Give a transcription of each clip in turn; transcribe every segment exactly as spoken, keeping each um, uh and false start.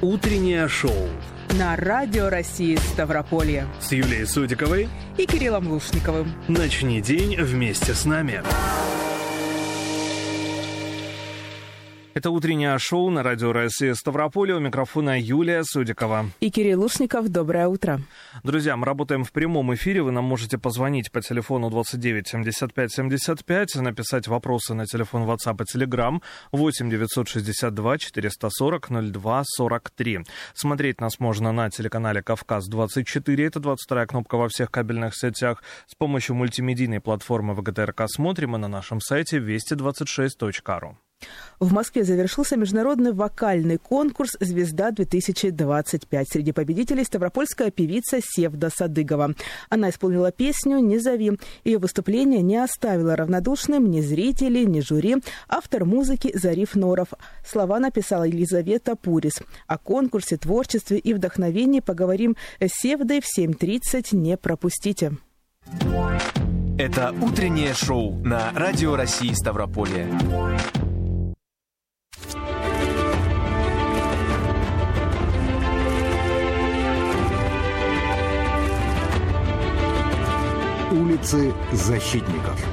Утреннее шоу на Радио России Ставрополье с Юлией Судиковой и Кириллом Лушниковым. Начни день вместе с нами. Это утреннее шоу на Радио России Ставрополье. У микрофона Юлия Судикова. И Кирилл Лушников. Доброе утро. Друзья, мы работаем в прямом эфире. Вы нам можете позвонить по телефону двадцать девять семьдесят пять семьдесят пять, написать вопросы на телефон WhatsApp и Telegram восемь девятьсот шестьдесят два четыреста сорок ноль два сорок три. Смотреть нас можно на телеканале Кавказ двадцать четыре. Это двадцать вторая кнопка во всех кабельных сетях. С помощью мультимедийной платформы ВГТРК смотрим и на нашем сайте вести двадцать шесть точка ру. В Москве завершился международный вокальный конкурс «Звезда-две тысячи двадцать пять». Среди победителей ставропольская певица Севда Садыгова. Она исполнила песню «Не зови». Ее выступление не оставило равнодушным ни зрителей, ни жюри. Автор музыки Зариф Норов. Слова написала Елизавета Пурис. О конкурсе, творчестве и вдохновении поговорим с Севдой в семь тридцать. Не пропустите. Это утреннее шоу на Радио России Ставрополье. Улицы защитников.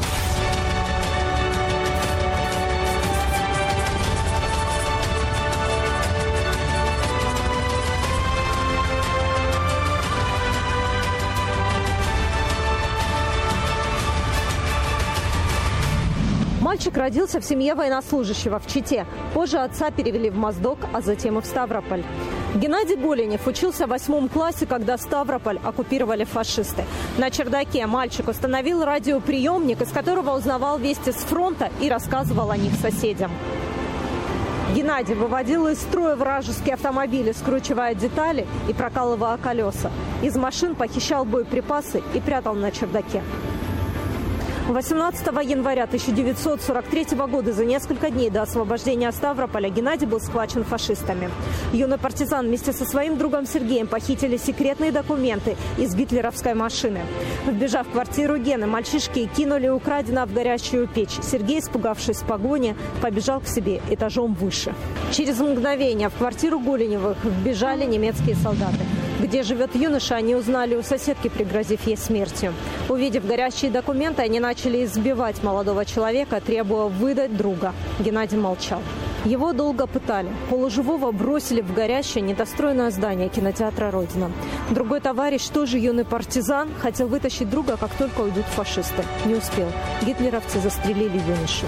Мальчик родился в семье военнослужащего в Чите. Позже отца перевели в Моздок, а затем и в Ставрополь. Геннадий Голенев учился в восьмом классе, когда Ставрополь оккупировали фашисты. На чердаке мальчик установил радиоприемник, из которого узнавал вести с фронта и рассказывал о них соседям. Геннадий выводил из строя вражеские автомобили, скручивая детали и прокалывая колеса. Из машин похищал боеприпасы и прятал на чердаке. восемнадцатого января тысяча девятьсот сорок третьего года, за несколько дней до освобождения Ставрополя, Геннадий был схвачен фашистами. Юный партизан вместе со своим другом Сергеем похитили секретные документы из гитлеровской машины. Вбежав в квартиру Гены, мальчишки кинули украденное в горящую печь. Сергей, испугавшись погони, побежал к себе этажом выше. Через мгновение в квартиру Голеневых вбежали немецкие солдаты. Где живет юноша, они узнали у соседки, пригрозив ей смертью. Увидев горящие документы, они начали избивать молодого человека, требуя выдать друга. Геннадий молчал. Его долго пытали. Полуживого бросили в горящее недостроенное здание кинотеатра «Родина». Другой товарищ, тоже юный партизан, хотел вытащить друга, как только уйдут фашисты. Не успел. Гитлеровцы застрелили юношу.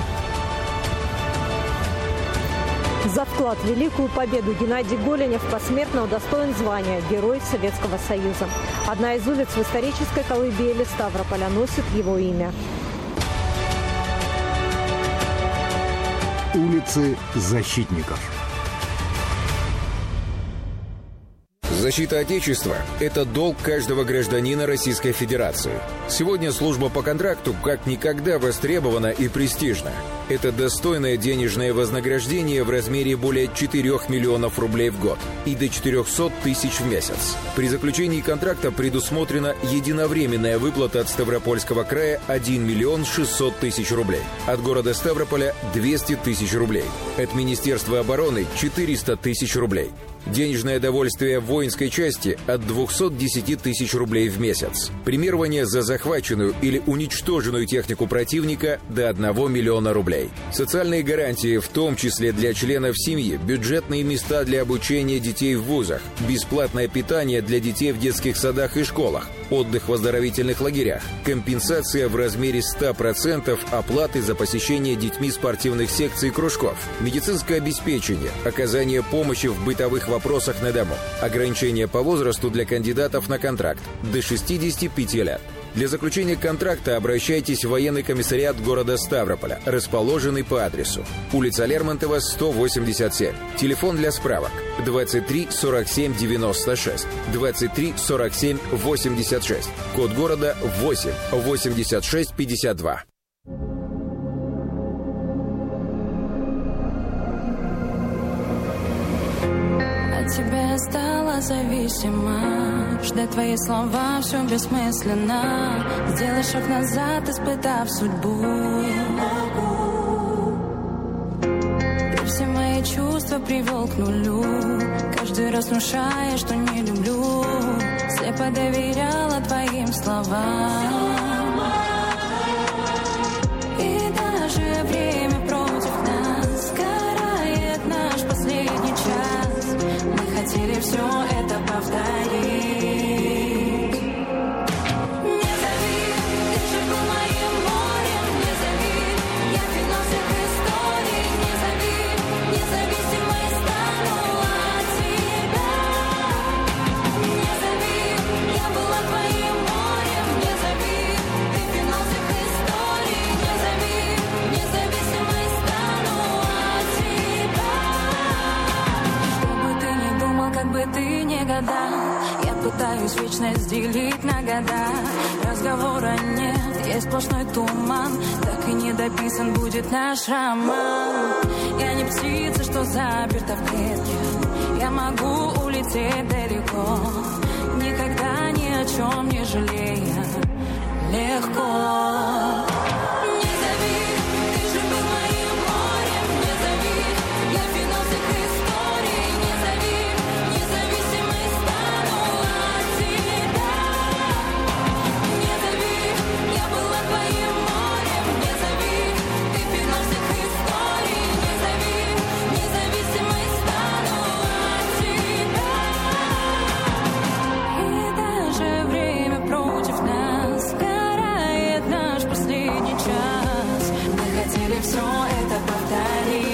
За вклад в Великую Победу Геннадий Голенев посмертно удостоен звания Герой Советского Союза. Одна из улиц в исторической колыбели Ставрополя носит его имя. Улицы защитников. Защита Отечества – это долг каждого гражданина Российской Федерации. Сегодня служба по контракту как никогда востребована и престижна. Это достойное денежное вознаграждение в размере более четырёх миллионов рублей в год и до четырёхсот тысяч в месяц. При заключении контракта предусмотрена единовременная выплата от Ставропольского края один миллион шестьсот тысяч рублей, от города Ставрополя двести тысяч рублей, от Министерства обороны четыреста тысяч рублей. Денежное довольствие в воинской части от двухсот десяти тысяч рублей в месяц. Премирование за захваченную или уничтоженную технику противника до одного миллиона рублей. Социальные гарантии, в том числе для членов семьи, бюджетные места для обучения детей в вузах, бесплатное питание для детей в детских садах и школах, отдых в оздоровительных лагерях, компенсация в размере ста процентов оплаты за посещение детьми спортивных секций и кружков, медицинское обеспечение, оказание помощи в бытовых вопросах вопросах на дому. Ограничения по возрасту для кандидатов на контракт до шестидесяти пяти лет. Для заключения контракта обращайтесь в военный комиссариат города Ставрополя, расположенный по адресу улица Лермонтова, сто восемьдесят семь. Телефон для справок двадцать три сорок семь девяносто шесть, двадцать три сорок семь восемьдесят шесть. Код города восемь восемьдесят шесть пятьдесят два. Тебе стала зависима, ждать твои слова все бессмысленно. Сделай шаг назад, испытав судьбу. Ты все мои чувства привел к нулю. каждый раз внушая, что не люблю. Слепо доверяла твоим словам. И даже время против нас карает наш последний час. Мы хотели все это повторить. Ты не гадал, я пытаюсь вечность делить на года. Разговора нет, есть сплошной туман. Так и не дописан будет наш роман. Я не птица, что заперта в клетке. Я могу улететь далеко, никогда ни о чем не жалея. Легко. Все это повторить.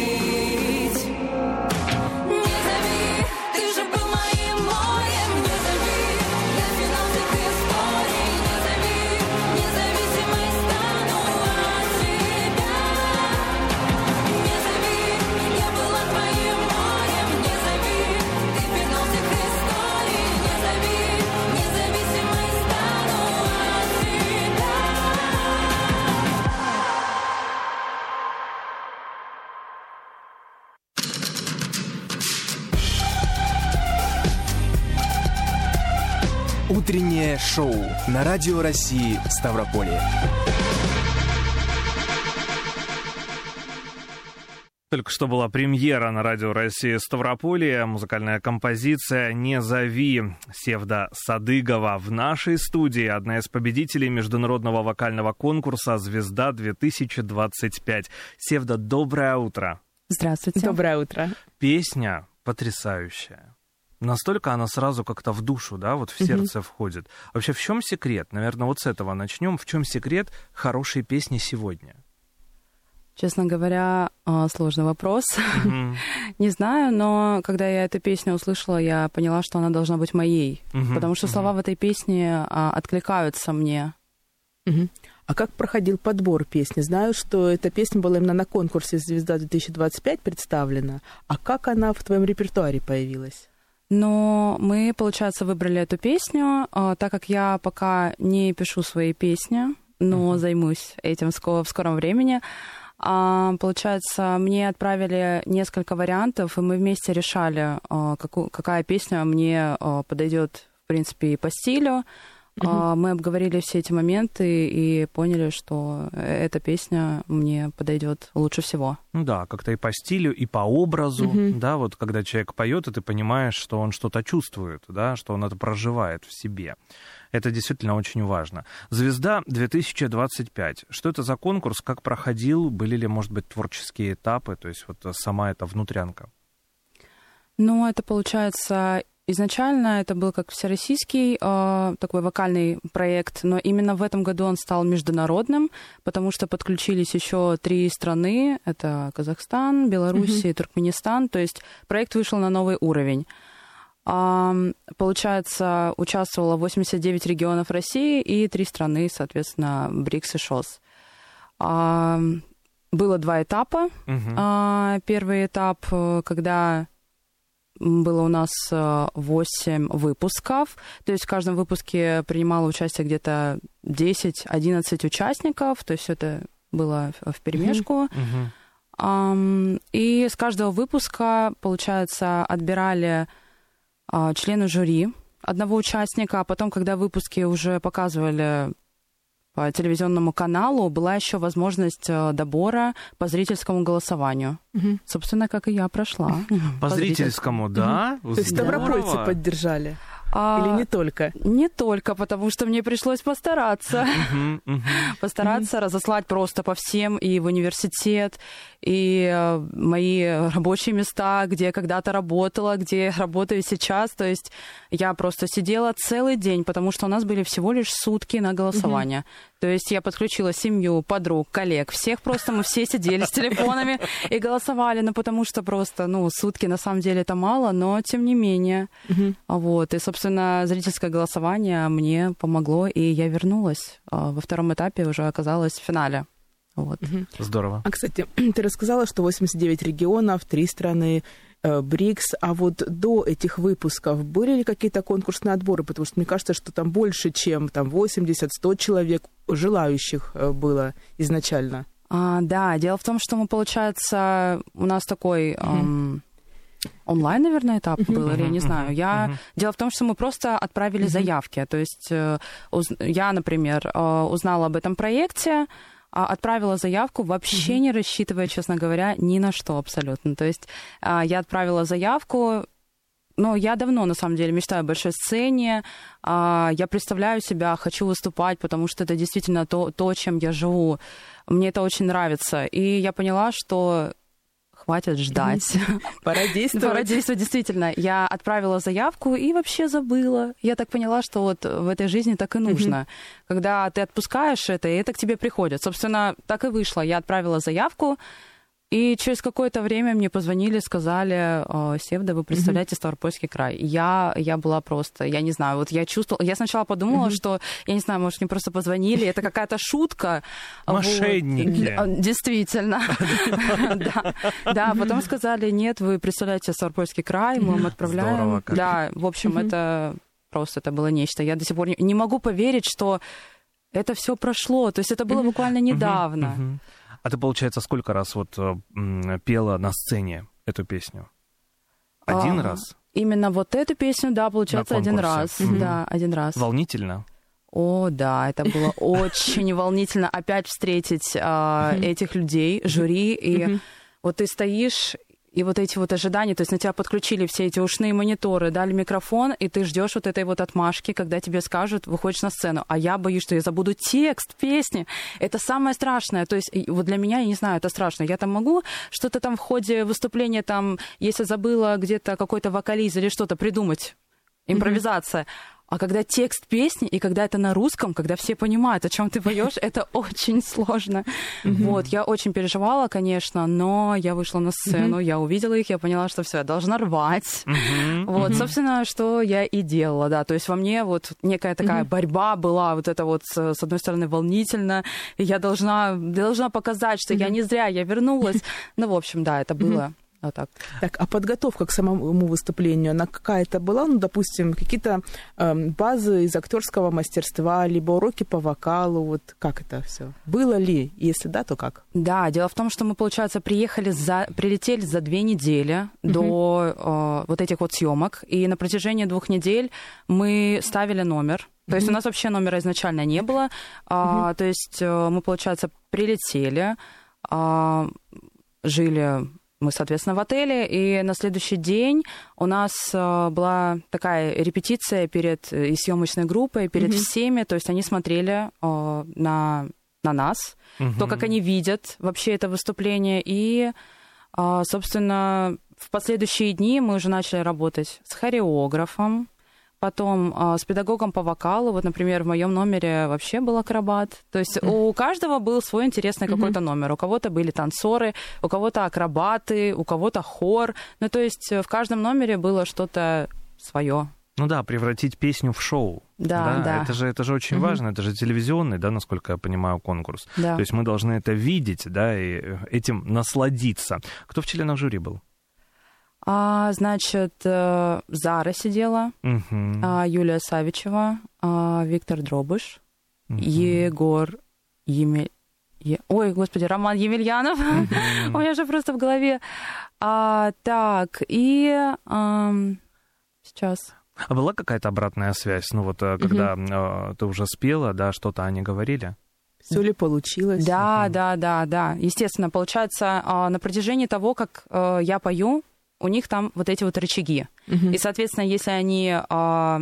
Не зови, ты же был моим морем. Не зови, я финал всех историй. Не зови, независимой стану от тебя. Не зови, я была твоим морем. Не зови, ты финал всех историй. Не зови, независимой стану от тебя. Утреннее шоу на Радио России Ставрополье. Только что была премьера на Радио России Ставрополье. Музыкальная композиция «Не зови» Севда Садыгова. В нашей студии одна из победителей международного вокального конкурса «Звезда-две тысячи двадцать пять». Севда, доброе утро. Здравствуйте. Доброе утро. Песня потрясающая. Настолько она сразу как-то в душу, да, вот в сердце mm-hmm. входит. Вообще, в чем секрет? Наверное, вот с этого начнем. В чем секрет хорошей песни сегодня? Честно говоря, сложный вопрос. Mm-hmm. Не знаю, но когда я эту песню услышала, я поняла, что она должна быть моей. Mm-hmm. Потому что слова mm-hmm. в этой песне откликаются мне. Mm-hmm. А как проходил подбор песни? Знаю, что эта песня была именно на конкурсе «Звезда-две тысячи двадцать пять» представлена. А как она в твоем репертуаре появилась? Но мы, получается, выбрали эту песню, так как я пока не пишу свои песни, но uh-huh. займусь этим в скором времени. Получается, мне отправили несколько вариантов, и мы вместе решали, какая песня мне подойдет, в принципе, и по стилю. Uh-huh. Мы обговорили все эти моменты и поняли, что эта песня мне подойдет лучше всего. Ну да, как-то и по стилю, и по образу, uh-huh. да, вот когда человек поет, и ты понимаешь, что он что-то чувствует, да, что он это проживает в себе. Это действительно очень важно. «Звезда-две тысячи двадцать пять». Что это за конкурс, как проходил, были ли, может быть, творческие этапы, то есть вот сама эта внутрянка? Ну, это получается... Изначально это был как всероссийский э, такой вокальный проект, но именно в этом году он стал международным, потому что подключились еще три страны, это Казахстан, Беларусь и Туркменистан, то есть проект вышел на новый уровень. Э, получается, участвовало восемьдесят девять регионов России и три страны, соответственно, БРИКС и ШОС. Э, было два этапа. Uh-huh. Э, первый этап, когда... Было у нас восемь выпусков, то есть в каждом выпуске принимало участие где-то десять-одиннадцать участников, то есть это было вперемешку. Uh-huh. Uh-huh. И с каждого выпуска, получается, отбирали члены жюри одного участника, а потом, когда выпуски уже показывали по телевизионному каналу была еще возможность э, добора по зрительскому голосованию. Мгм. Собственно, как и я прошла. По зрительскому, да? То есть ставропольцы Здорово. поддержали? А, Или не только? Не только, потому что мне пришлось постараться. Мгм, мгм. Постараться разослать просто по всем, и в университет, и э, мои рабочие места, где я когда-то работала, где я работаю сейчас. То есть я просто сидела целый день, потому что у нас были всего лишь сутки на голосование. То есть я подключила семью, подруг, коллег, всех просто, мы все сидели с телефонами и голосовали, ну потому что просто, ну, сутки на самом деле это мало, но тем не менее. Мгм. Вот, и, собственно, зрительское голосование мне помогло, и я вернулась. А Во втором этапе уже оказалась в финале. Вот. Здорово. А, кстати, ты рассказала, что восемьдесят девять регионов, три страны э, БРИКС. А вот до этих выпусков были ли какие-то конкурсные отборы? Потому что мне кажется, что там больше, чем там восемьдесят-сто человек желающих э, было изначально. А, да, дело в том, что мы, получается, у нас такой... эм, онлайн, наверное, этап был, или я не знаю. Я... Дело в том, что мы просто отправили заявки. То есть э, уз- я, например, э, узнала об этом проекте, а, отправила заявку, вообще не рассчитывая, честно говоря, ни на что абсолютно. То есть а, я отправила заявку, но я давно, на самом деле, мечтаю о большой сцене. А, Я представляю себя, хочу выступать, потому что это действительно то, то, чем я живу. Мне это очень нравится. И я поняла, что хватит ждать. Пора действовать. Пора действовать, действительно. Я отправила заявку и вообще забыла. Я так поняла, что вот в этой жизни так и нужно. Когда ты отпускаешь это, и это к тебе приходит. Собственно, так и вышло. Я отправила заявку, и через какое-то время мне позвонили, сказали: «Э, Севда, вы представляете Ставропольский край». Я, я была просто, я не знаю, вот я чувствовала... Я сначала подумала, что, я не знаю, может, мне просто позвонили, это какая-то шутка. Вот. Мошенники. Д- Действительно. Да. Да, потом сказали: нет, вы представляете Ставропольский край, мы вам отправляем. Здорово как. Да, в общем, это просто, это было нечто. Я до сих пор не- не могу поверить, что это все прошло. То есть это было буквально недавно. Мгм. А ты, получается, сколько раз вот э, м, пела на сцене эту песню? Один А, раз? Именно вот эту песню, да, получается, На один конкурсе. раз. Мгм. Да, один раз. Волнительно? О, да, это было очень волнительно опять встретить а, этих людей, жюри, и вот ты стоишь, и вот эти вот ожидания, то есть на тебя подключили все эти ушные мониторы, дали микрофон, и ты ждешь вот этой вот отмашки, когда тебе скажут, выходишь на сцену. А я боюсь, что я забуду текст песни. Это самое страшное. То есть и вот для меня, я не знаю, это страшно. Я там могу что-то там в ходе выступления, там, если забыла где-то какой-то вокализ или что-то придумать, импровизация. А когда текст песни, и когда это на русском, когда все понимают, о чем ты поешь, это очень сложно. Вот, я очень переживала, конечно, но я вышла на сцену, я увидела их, я поняла, что все, я должна рвать. Вот, собственно, что я и делала, да. То есть во мне вот некая такая борьба была, вот это вот, с с одной стороны, волнительно, и я должна, я должна показать, что я не зря, я вернулась. Ну, в общем, да, это было... Вот так. Так, а подготовка к самому выступлению, она какая-то была? Ну, допустим, какие-то эм, базы из актерского мастерства, либо уроки по вокалу, вот как это все? Было ли? Если да, то как? Да, дело в том, что мы, получается, приехали за, прилетели за две недели до э, вот этих вот съемок, и на протяжении двух недель мы ставили номер. То есть у нас вообще номера изначально не было. А, то есть э, мы, получается, прилетели, а, жили... Мы, соответственно, в отеле, и на следующий день у нас э, была такая репетиция перед и съемочной группой, перед mm-hmm. всеми, то есть они смотрели э, на, на нас, mm-hmm. то, как они видят вообще это выступление, и, э, собственно, в последующие дни мы уже начали работать с хореографом, потом э, с педагогом по вокалу. Вот, например, в моем номере вообще был акробат. То есть mm-hmm. у каждого был свой интересный mm-hmm. какой-то номер. У кого-то были танцоры, у кого-то акробаты, у кого-то хор. Ну, то есть в каждом номере было что-то свое. Ну да, превратить песню в шоу. Да, да. Это же, это же очень mm-hmm. важно, это же телевизионный, да, насколько я понимаю, конкурс. Да. То есть мы должны это видеть, да, и этим насладиться. Кто в членах жюри был? А, значит, Зара сидела, Угу. а, Юлия Савичева, а, Виктор Дробыш, угу. Егор Емель... Е... Ой, господи, Роман Емельянов. Угу. У меня же просто в голове. А, так, и а, сейчас... А была какая-то обратная связь? Ну вот, когда угу. ты уже спела, да, что-то они говорили? Все ли получилось? Да, Мгм. да, да, да. Естественно, получается, а, на протяжении того, как а, я пою, у них там вот эти вот рычаги. Мгм. И, соответственно, если они а,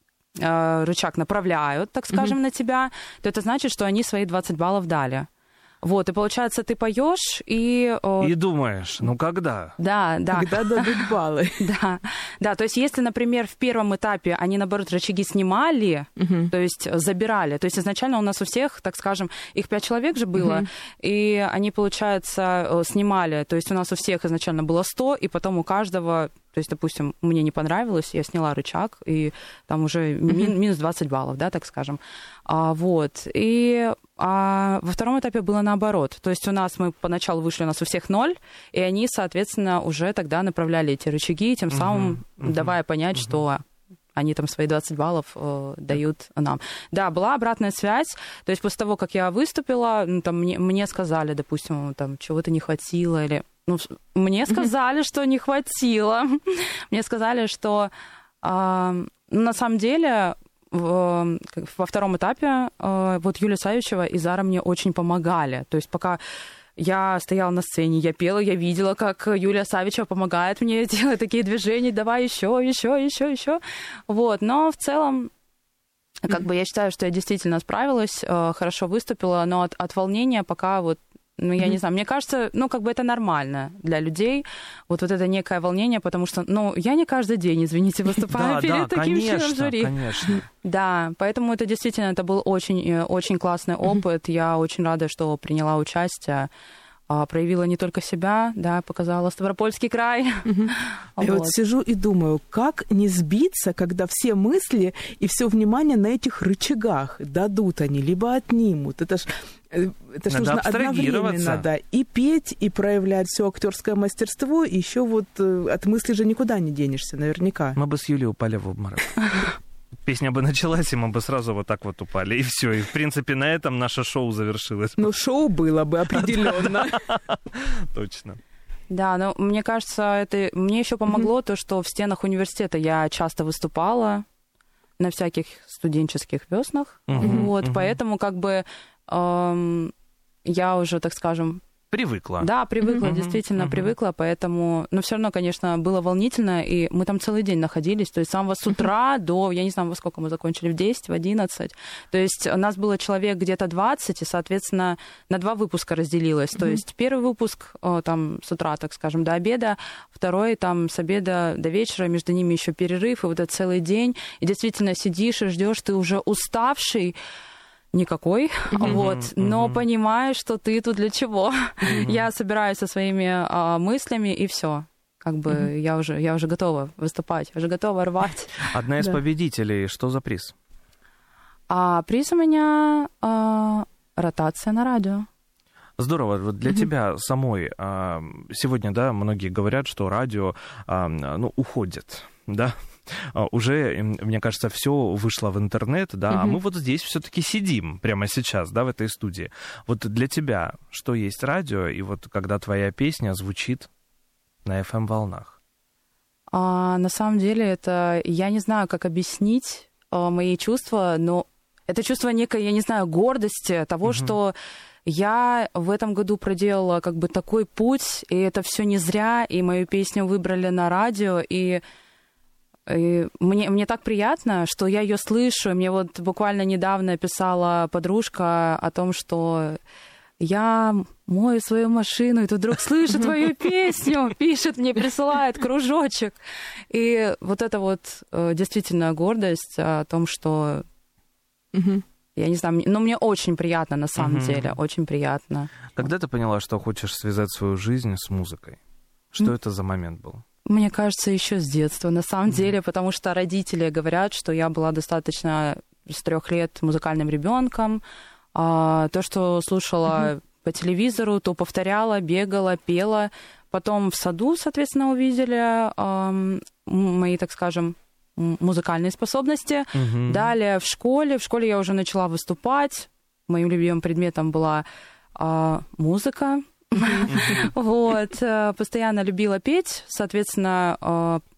а, рычаг направляют, так скажем, на тебя, то это значит, что они свои двадцать баллов дали. Вот, и получается, ты поешь и... о, И думаешь, ну когда? Да, да. Когда дадут баллы? Да, да, то есть если, например, в первом этапе они, наоборот, рычаги снимали, Мгм. то есть забирали, то есть изначально у нас у всех, так скажем, их пять человек же было, и они, получается, э, снимали, то есть у нас у всех изначально было сто, и потом у каждого, то есть, допустим, мне не понравилось, я сняла рычаг, и там уже мин- минус двадцать баллов, да, так скажем. А, вот, и а, во втором этапе было наоборот, то есть у нас мы поначалу вышли, у нас у всех ноль, и они, соответственно, уже тогда направляли эти рычаги, тем самым мгм. давая понять, что они там свои двадцать баллов э, дают нам. Да, была обратная связь, то есть после того, как я выступила, ну, там, мне, мне сказали, допустим, там, чего-то не хватило, или... Ну, с- мне сказали, что не хватило. Мне сказали, что а, ну, на самом деле в- как во втором этапе э, вот Юлия Савичева и Зара мне очень помогали. То есть пока я стояла на сцене, я пела, я видела, как Юлия Савичева помогает мне делать такие движения, давай еще, еще, еще, еще. Вот, но в целом, как бы я считаю, что я действительно справилась, э, хорошо выступила, но от, от волнения пока вот, ну, я не знаю, мне кажется, ну, как бы это нормально для людей, вот, вот это некое волнение, потому что, ну, я не каждый день, извините, выступаю Да, перед да, таким членом конечно, жюри. конечно. Да, поэтому это действительно, это был очень, э, очень классный опыт. Я очень рада, что приняла участие, а, проявила не только себя, да, показала Ставропольский край. Я вот сижу и думаю, как не сбиться, когда все мысли и все внимание на этих рычагах дадут они, либо отнимут. Это ж э, это ж Надо нужно абстрагироваться. одновременно, да, и петь, и проявлять все актерское мастерство, и еще вот э, от мысли же никуда не денешься, наверняка. Мы бы с Юлей упали в обморок. Песня бы началась, и мы бы сразу вот так вот упали. И все. И, в принципе, на этом наше шоу завершилось. Ну, шоу было бы определенно. Точно. Да, но мне кажется, это мне еще помогло то, что в стенах университета я часто выступала на всяких студенческих веснах. Мгм, Вот, мгм. поэтому как бы эм, я уже, так скажем, Привыкла. да, привыкла, Мгм, действительно мгм. привыкла, поэтому, но все равно, конечно, было волнительно, и мы там целый день находились, то есть с самого с утра до, я не знаю, во сколько мы закончили, в десять, в одиннадцать, то есть у нас было человек где-то двадцать, и, соответственно, на два выпуска разделилось, то есть первый выпуск э, там с утра, так скажем, до обеда, второй там с обеда до вечера, между ними еще перерыв, и вот этот целый день, и действительно сидишь и ждешь, ты уже уставший, никакой, вот, но мгм. понимаешь, что ты тут для чего. Я собираюсь со своими а, мыслями, и все. Как бы я уже, я уже готова выступать, уже готова рвать. Одна из Да. победителей. Что за приз? А приз у меня а, ротация на радио. Здорово. Вот для тебя самой а, сегодня, да, многие говорят, что радио, а, ну, уходит, да? А, Уже, м, мне кажется, все вышло в интернет, да, а мы вот здесь все-таки сидим прямо сейчас, да, в этой студии. Вот для тебя что есть радио, и вот когда твоя песня звучит на эф эм-волнах? А, на самом деле это, я не знаю, как объяснить а, мои чувства, но это чувство некой, я не знаю, гордости того, что я в этом году проделала как бы такой путь, и это все не зря, и мою песню выбрали на радио, и, и мне, мне так приятно, что я ее слышу. Мне вот буквально недавно писала подружка о том, что я мою свою машину, и тут вдруг слышу твою песню, пишет мне, присылает кружочек. И вот это вот э, действительно гордость о том, что, Мгм. я не знаю, мне- но мне очень приятно на самом Мгм. деле, очень приятно. Когда ты поняла, что хочешь связать свою жизнь с музыкой? Что это за момент был? Мне кажется, еще с детства, на самом деле, потому что родители говорят, что я была достаточно с трех лет музыкальным ребенком. А, то, что слушала по телевизору, то повторяла, бегала, пела. Потом в саду, соответственно, увидели ам, мои, так скажем, м- музыкальные способности. Мгм. Далее в школе. В школе я уже начала выступать. Моим любимым предметом была а, музыка. Вот. э, Постоянно любила петь. Соответственно, э,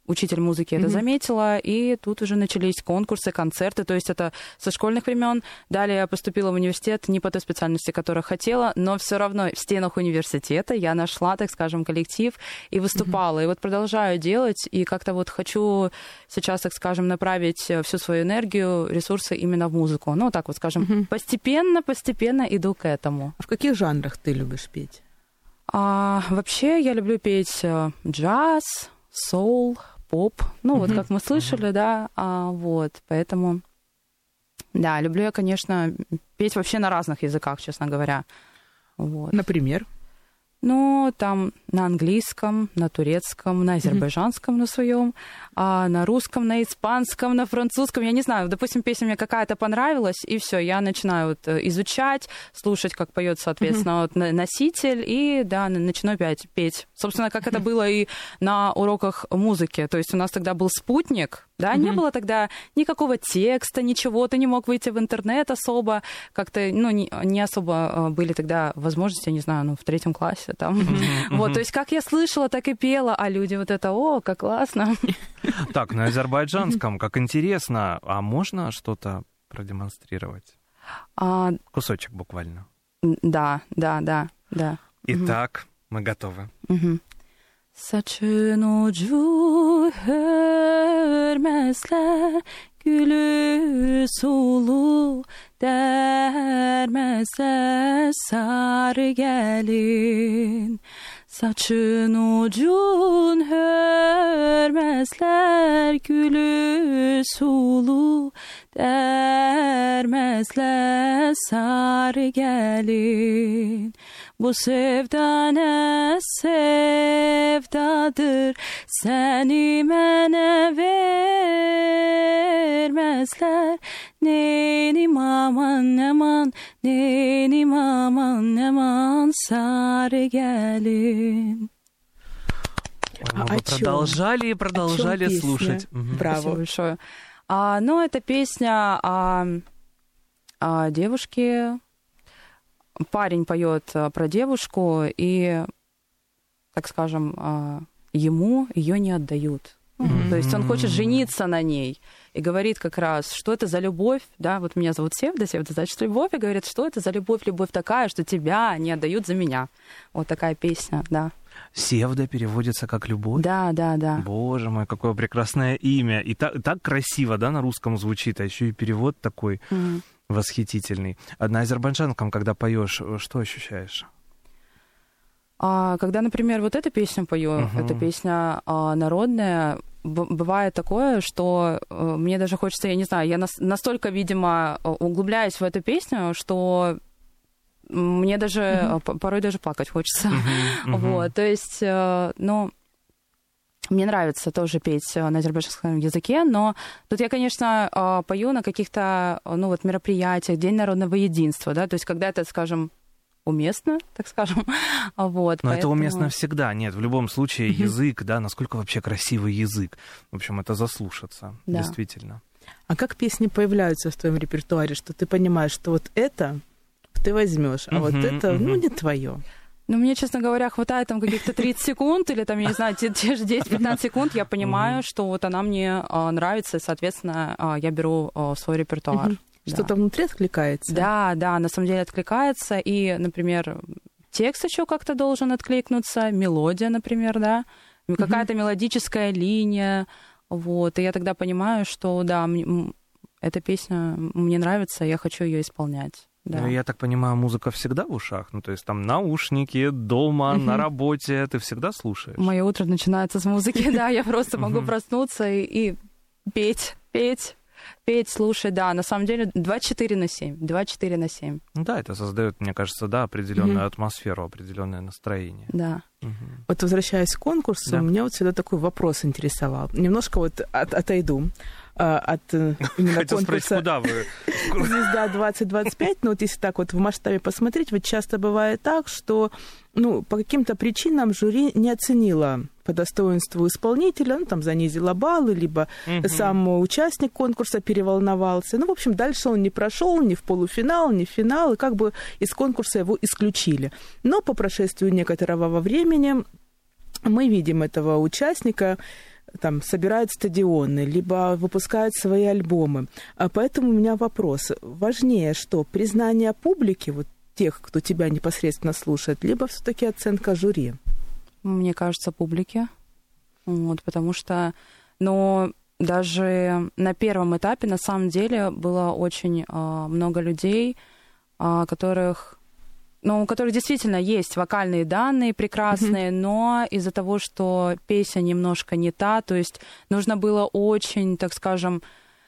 учитель музыки это Мгм. заметила, и тут уже начались конкурсы, концерты, то есть это со школьных времен. Далее я поступила в университет не по той специальности, которую хотела, но все равно в стенах университета я нашла, так скажем, коллектив и выступала. И вот продолжаю делать, и как-то вот хочу сейчас, так скажем, направить всю свою энергию, ресурсы именно в музыку. Ну, так вот, скажем, Мгм. постепенно, постепенно иду к этому. А в каких жанрах ты любишь петь? А, вообще я люблю петь э, джаз, соул, поп. Ну, вот Мгм. как мы слышали, да, а, вот, поэтому... Да, люблю я, конечно, петь вообще на разных языках, честно говоря. Вот. Например? Ну, там на английском, на турецком, на азербайджанском на своем, а на русском, на испанском, на французском. Я не знаю, допустим, песня мне какая-то понравилась, и все, я начинаю вот изучать, слушать, как поет, соответственно, вот на- носитель, и да, на- начинаю опять петь. Собственно, как это было и на уроках музыки. То есть у нас тогда был спутник, да, не Мгм. было тогда никакого текста, ничего, ты не мог выйти в интернет особо, как-то, ну, не, не особо э, были тогда возможности, я не знаю, ну, в третьем классе там. Вот, то есть как я слышала, так и пела, а люди вот это, о, как классно. Так, на азербайджанском, как интересно, а можно что-то продемонстрировать? А, Кусочек буквально. да, да, да, да. Итак, мы готовы. Мгм. Saçın ucu hörmezler, gülü sulu dermezler sarı gelin. Saçın ucun hörmezler, gülü sulu dermezler sarı gelin. Bu sevda ne sevdadır, seni mene vermezler. Nenim aman aman, nenim aman aman, sarı gelin. Ой, А мы о бы чём? продолжали и продолжали О чём песня? слушать. Мгм. Браво. Спасибо большое. А, ну, это песня о, о девушке. Парень поет а, про девушку, и, так скажем, а, ему ее не отдают. Мгм. То есть он хочет жениться на ней и говорит как раз, что это за любовь, да, вот меня зовут Севда, Севда значит любовь, и говорит, что это за любовь, любовь такая, что тебя не отдают за меня. Вот такая песня, да. Севда переводится как любовь. Да, да, да. Боже мой, какое прекрасное имя. И так, так красиво, да, на русском звучит, а еще и перевод такой Мгм. восхитительный. А на азербайджанском, когда поешь, что ощущаешь? А когда, например, вот эту песню пою, Мгм. эта песня а, народная, б- бывает такое, что э, мне даже хочется, я не знаю, я нас- настолько, видимо, э, углубляюсь в эту песню, что мне даже э, п- порой даже плакать хочется. Мгм. Вот, то есть, э, ну, мне нравится тоже петь э, на азербайджанском языке, но тут я, конечно, э, пою на каких-то, э, ну, вот мероприятиях, День народного единства, да, то есть когда это, скажем, уместно, так скажем, вот. Но это поэтому- уместно всегда. Нет, в любом случае язык, да, насколько вообще красивый язык. В общем, это заслушаться, Да. действительно. А как песни появляются в твоем репертуаре, что ты понимаешь, что вот это ты возьмешь, а вот Мгм, это, ну, мгм. не твое. Ну, мне, честно говоря, хватает там каких-то тридцать секунд или там, я не знаю, те, те же десять-пятнадцать секунд, я понимаю, что вот она мне а, нравится, и, соответственно, а, я беру а, в свой репертуар. Мгм. Да. Что-то внутри откликается. Да, да, на самом деле откликается. И, например, текст еще как-то должен откликнуться, мелодия, например, да, какая-то мелодическая линия. Вот. И я тогда понимаю, что да, мне- м, эта песня мне нравится, я хочу ее исполнять. Да. Ну, я так понимаю, музыка всегда в ушах? Ну, то есть там наушники, дома, на работе, ты всегда слушаешь? Мое утро начинается с музыки, да, я просто могу Мгм. проснуться и, и петь, петь, петь, слушать, да, на самом деле двадцать четыре на семь, двадцать четыре на семь, Ну да, это создает, мне кажется, да, определенную Мгм. атмосферу, определенное настроение. да. Мгм. Вот возвращаясь к конкурсу, Да. меня вот всегда такой вопрос интересовал. Немножко вот от- отойду а, от э, именно Хотел спросить, конкурса куда вы? «Звезда двадцать двадцать пять», но вот если так вот в масштабе посмотреть, вот часто бывает так, что ну, по каким-то причинам жюри не оценило по достоинству исполнителя, ну, там, занизило баллы, либо Мгм. сам участник конкурса переволновался. Ну, в общем, дальше он не прошел ни в полуфинал, ни в финал, и как бы из конкурса его исключили. Но по прошествию некоторого времени мы видим этого участника там собирают стадионы, либо выпускают свои альбомы. А поэтому у меня вопрос. Важнее, что признание публики, вот тех, кто тебя непосредственно слушает, либо все-таки оценка жюри? Мне кажется, публики. Вот, потому что, ну, даже на первом этапе, на самом деле, было очень э, много людей, э, которых... Ну, у которых действительно есть вокальные данные прекрасные, mm-hmm. но из-за того, что песня немножко не та, то есть нужно было очень, так скажем,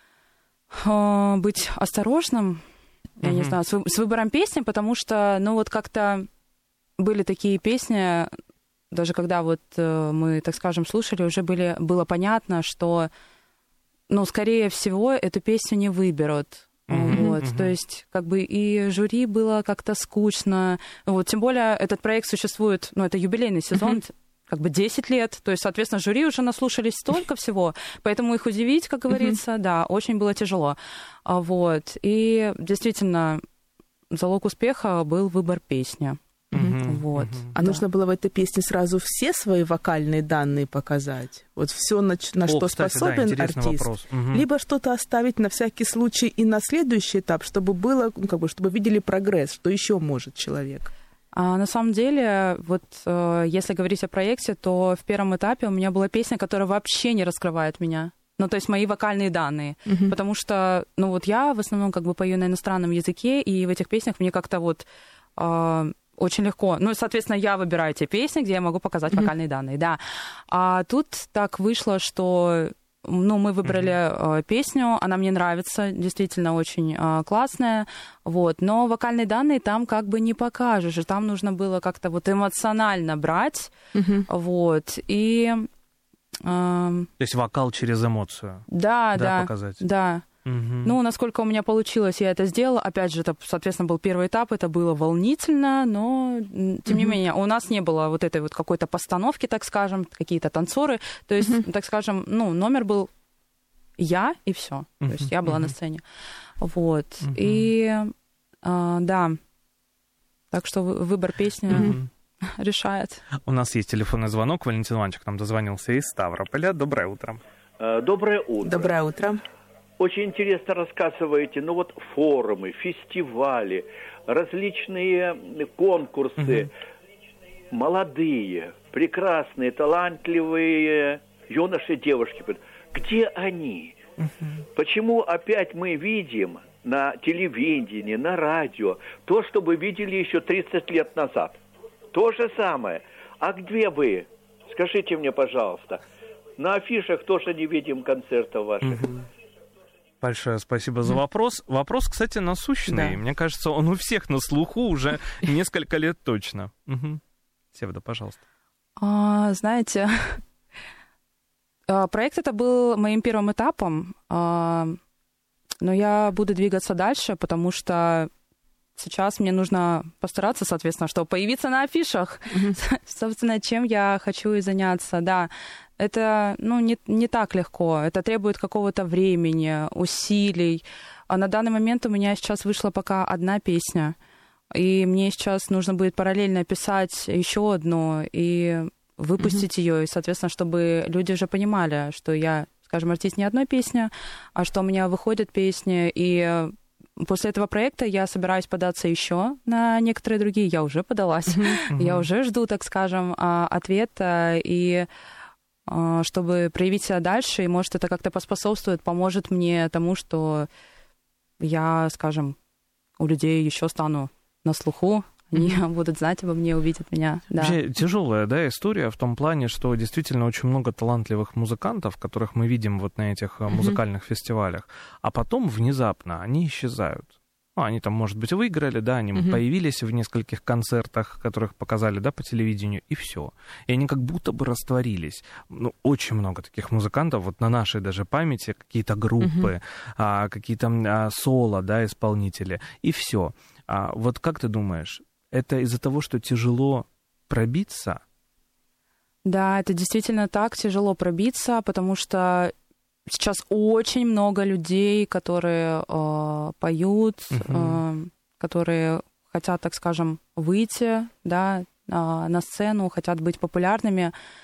быть осторожным, mm-hmm. я не знаю, с, с выбором песни, потому что, ну, вот как-то были такие песни, даже когда вот мы, так скажем, слушали, уже были, было понятно, что, ну, скорее всего, эту песню не выберут. Mm-hmm. Вот, mm-hmm. То есть, как бы и жюри было как-то скучно. Вот, тем более, этот проект существует, ну, это юбилейный сезон, mm-hmm. как бы десять лет. То есть, соответственно, жюри уже наслушались столько всего, поэтому их удивить, как говорится, mm-hmm. да, очень было тяжело. Вот, и действительно, залог успеха был выбор песни. Mm-hmm. Вот, mm-hmm. А да. нужно было в этой песне сразу все свои вокальные данные показать? Вот все, на, на О, что кстати, способен да, артист? Угу. Либо что-то оставить на всякий случай и на следующий этап, чтобы было, ну, как бы, чтобы видели прогресс, что еще может человек? А на самом деле, вот э, если говорить о проекте, то в первом этапе у меня была песня, которая вообще не раскрывает меня. Ну, то есть мои вокальные данные. Uh-huh. Потому что, ну, вот я в основном как бы пою на иностранном языке, и в этих песнях мне как-то вот... Э, очень легко. Ну, соответственно, я выбираю те песни, где я могу показать mm-hmm. вокальные данные, да. А тут так вышло, что, ну, мы выбрали mm-hmm. песню, она мне нравится, действительно очень э, классная, вот, но вокальные данные там как бы не покажешь, и там нужно было как-то вот эмоционально брать, mm-hmm. вот, и... Э, То есть вокал через эмоцию. Да, да. Да, показать. да. Угу. Ну, насколько у меня получилось, я это сделала. Опять же, это, соответственно, был первый этап, это было волнительно, но, тем не угу. менее, у нас не было вот этой вот какой-то постановки, так скажем, какие-то танцоры. То есть, угу. так скажем, ну, номер был я и все. Угу. То есть я была угу. на сцене. Вот. Угу. И, а, да, так что выбор песни... Угу. решает. У нас есть телефонный звонок. Валентин Иванович к нам дозвонился из Ставрополя. Доброе утро. Доброе утро. Доброе утро. Очень интересно рассказываете, ну вот форумы, фестивали, различные конкурсы, угу. молодые, прекрасные, талантливые юноши, девушки. Где они? Угу. Почему опять мы видим на телевидении, на радио то, что мы видели еще тридцать лет назад? То же самое. А где вы? Скажите мне, пожалуйста. На афишах тоже не видим концертов ваших. Угу. Большое спасибо за вопрос. Вопрос, кстати, насущный. Да. Мне кажется, он у всех на слуху уже несколько лет точно. Угу. Севда, пожалуйста. А, знаете, проект это был моим первым этапом, но я буду двигаться дальше, потому что сейчас мне нужно постараться, соответственно, чтобы появиться на афишах. Mm-hmm. Собственно, чем я хочу и заняться, да. Это, ну, не, не так легко. Это требует какого-то времени, усилий. А на данный момент у меня сейчас вышла пока одна песня. И мне сейчас нужно будет параллельно писать еще одну и выпустить mm-hmm. ее. И, соответственно, чтобы люди уже понимали, что я, скажем, артист не одной песни, а что у меня выходят песни. И после этого проекта я собираюсь податься еще на некоторые другие. Я уже подалась. Mm-hmm. Я уже жду, так скажем, ответа. И чтобы проявить себя дальше, и, может, это как-то поспособствует, поможет мне тому, что я, скажем, у людей еще стану на слуху, они mm-hmm. будут знать обо мне, увидят меня. Да. Вообще тяжелая, да, история в том плане, что действительно очень много талантливых музыкантов, которых мы видим вот на этих mm-hmm. музыкальных фестивалях, а потом внезапно они исчезают. Ну, они там, может быть, выиграли, да, они mm-hmm. появились в нескольких концертах, которых показали, да, по телевидению, и все. И они как будто бы растворились. Ну, очень много таких музыкантов, вот на нашей даже памяти, какие-то группы, mm-hmm. а, какие-то а, соло, да, исполнители, и все. А, вот как ты думаешь, это из-за того, что тяжело пробиться? Да, это действительно так, тяжело пробиться, потому что сейчас очень много людей, которые э, поют, uh-huh. э, которые хотят, так скажем, выйти, да, э, на сцену, хотят быть популярными.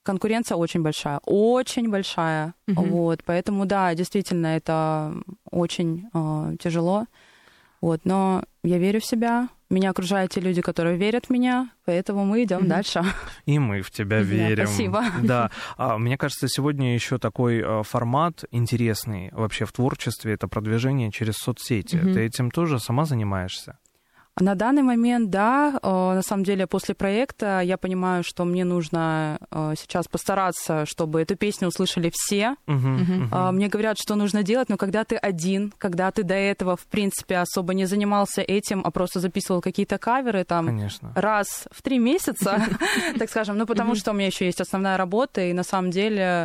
конкуренция очень большая, очень большая. Мгм. Вот, поэтому, да, действительно, это очень э, тяжело. Вот, но я верю в себя. Меня окружают те люди, которые верят в меня, поэтому мы идем Мгм. дальше. И мы в тебя Да, верим. спасибо. Да. А, мне кажется, сегодня еще такой а, формат интересный вообще в творчестве — это продвижение через соцсети. Мгм. Ты этим тоже сама занимаешься? На данный момент, да, э, на самом деле после проекта я понимаю, что мне нужно э, сейчас постараться, чтобы эту песню услышали все. Мгм, мгм. А, Мне говорят, что нужно делать, но когда ты один, когда ты до этого, в принципе, особо не занимался этим, а просто записывал какие-то каверы там Конечно. раз в три месяца, так скажем, ну потому что у меня еще есть основная работа, и на самом деле,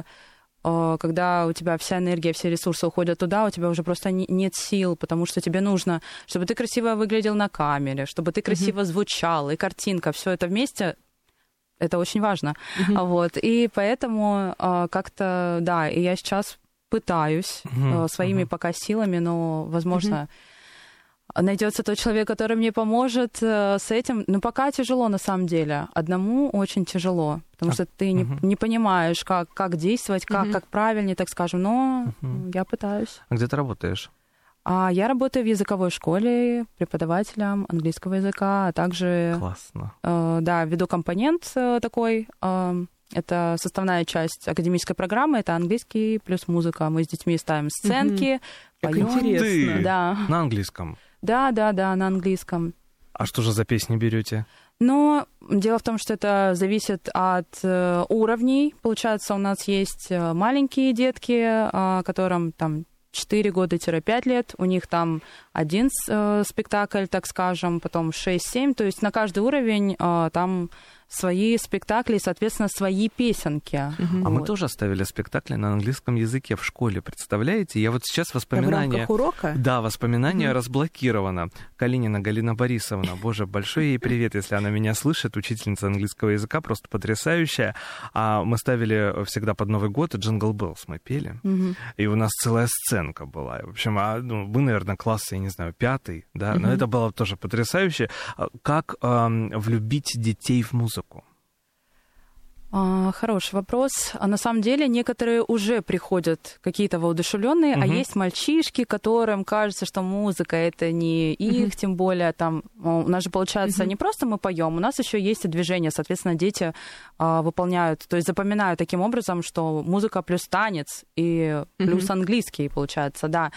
э, когда у тебя вся энергия, все ресурсы уходят туда, у тебя уже просто не- нет сил, потому что тебе нужно, чтобы ты красиво выглядел на камере, чтобы ты красиво звучал, и картинка, все это вместе. Это очень важно. Мгм. А Вот. И поэтому а, как-то, да, и я сейчас пытаюсь Мгм, а, своими мгм. пока силами, но, возможно, найдется тот человек, который мне поможет э, с этим. Но пока тяжело, на самом деле. Одному очень тяжело, потому А, что ты не, мгм. не понимаешь, как, как действовать, как, Мгм. как правильнее, так скажем. Но Мгм. я пытаюсь. А где ты работаешь? А я работаю в языковой школе преподавателем английского языка, а также Классно. Э, Да, веду компонент э, такой. э, Это составная часть академической программы. Это английский плюс музыка. Мы с детьми ставим сценки, Как поем. интересно. Ты. Да, На английском. да, да, да, на английском. А что же за песни берете? Но дело в том, что это зависит от э, уровней. Получается, у нас есть э, маленькие детки, э, которым там четыре года-пять лет, у них там один э, спектакль, так скажем, потом шесть-семь, то есть на каждый уровень э, там свои спектакли, соответственно, свои песенки. А Вот. мы тоже ставили спектакли на английском языке в школе, представляете? Я вот сейчас В воспоминания... рамках урока? Да, воспоминание Мгм. разблокировано. Калинина Галина Борисовна, боже, большой ей привет, если она меня слышит, учительница английского языка, просто потрясающая. А мы ставили всегда под Новый год «Джингл Беллс» мы пели, Мгм. и у нас целая сценка была. В общем, а, ну, вы, наверное, класс, я не знаю, пятый, да, но Мгм. это было тоже потрясающе. А Как ам, влюбить детей в музыку? А, Хороший вопрос. А на самом деле некоторые уже приходят какие-то воодушевленные, а Мгм. есть мальчишки, которым кажется, что музыка это не их, тем более там о, у нас же получается Мгм. не просто мы поем, у нас еще есть и движение, соответственно, дети а, выполняют, то есть запоминают таким образом, что музыка плюс танец и плюс английский получается, да.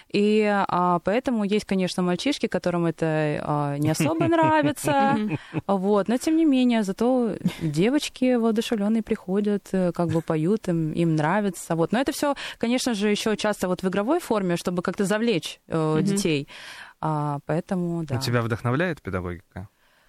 И а, поэтому есть, конечно, мальчишки, которым это а, не особо нравится, вот, но тем не менее, зато девочки воодушевленные приходят, э, как бы поют, им, им нравится. Вот. Но это все, конечно же, еще часто вот в игровой форме, чтобы как-то завлечь э, Мгм. детей. А, поэтому, да. А Тебя вдохновляет педагогика?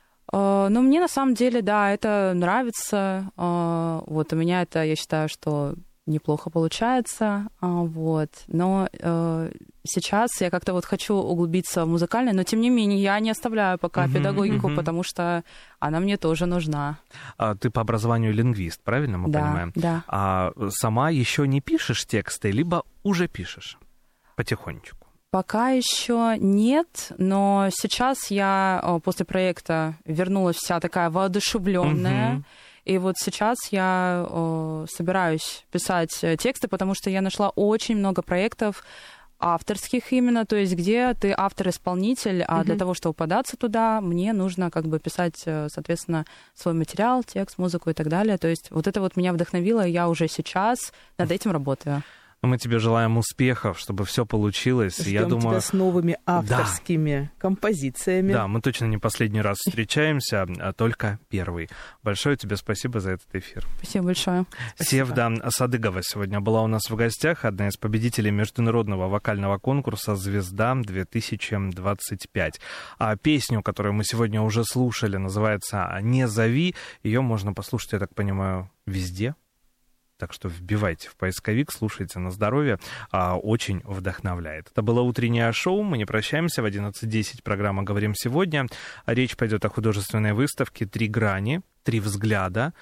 Э, ну, мне на самом деле, да, это нравится. Э, вот у меня это, я считаю, что неплохо получается, а, вот. Но э, сейчас я как-то вот хочу углубиться в музыкальное, но тем не менее я не оставляю пока Мгм, педагогику, мгм. потому что она мне тоже нужна. А ты по образованию лингвист, правильно мы да, понимаем? да. А сама еще не пишешь тексты, либо уже пишешь потихонечку? Пока еще нет, но сейчас я э, после проекта вернулась вся такая воодушевленная. Мгм. И вот сейчас я э, собираюсь писать э, тексты, потому что я нашла очень много проектов авторских именно, то есть где ты автор-исполнитель, а для Мгм. того, чтобы податься туда, мне нужно как бы писать, э, соответственно, свой материал, текст, музыку и так далее. То есть вот это вот меня вдохновило, и я уже сейчас над этим работаю. Мы тебе желаем успехов, чтобы все получилось. Ждем Я думаю, тебя с новыми авторскими композициями. да, мы точно не последний раз встречаемся, а только первый. Большое тебе спасибо за этот эфир. Спасибо большое. Севда Садыгова сегодня была у нас в гостях, одна из победителей международного вокального конкурса «Звезда-две тысячи двадцать пять». А песню, которую мы сегодня уже слушали, называется «Не зови». Ее можно послушать, я так понимаю, везде. Так что вбивайте в поисковик, слушайте на здоровье. А, очень вдохновляет. Это было утреннее шоу. Мы не прощаемся. В одиннадцать десять программа «Говорим сегодня». Речь пойдет о художественной выставке «Три грани», «Три взгляда».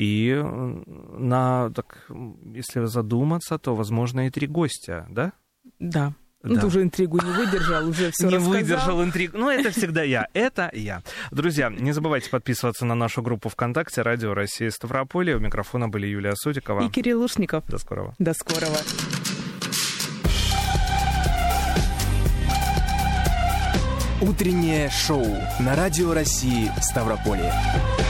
И на, так, если задуматься, то, возможно, и три гостя, да? Да. Ну, Да. ты уже интригу не выдержал, уже все Не рассказал. выдержал интригу. Ну, это всегда я. Это я. Друзья, не забывайте подписываться на нашу группу ВКонтакте «Радио России Ставрополье». У микрофона были Юлия Сотикова. И Кирилл Лушников. До скорого. До скорого. Утреннее шоу на Радио России Ставрополье.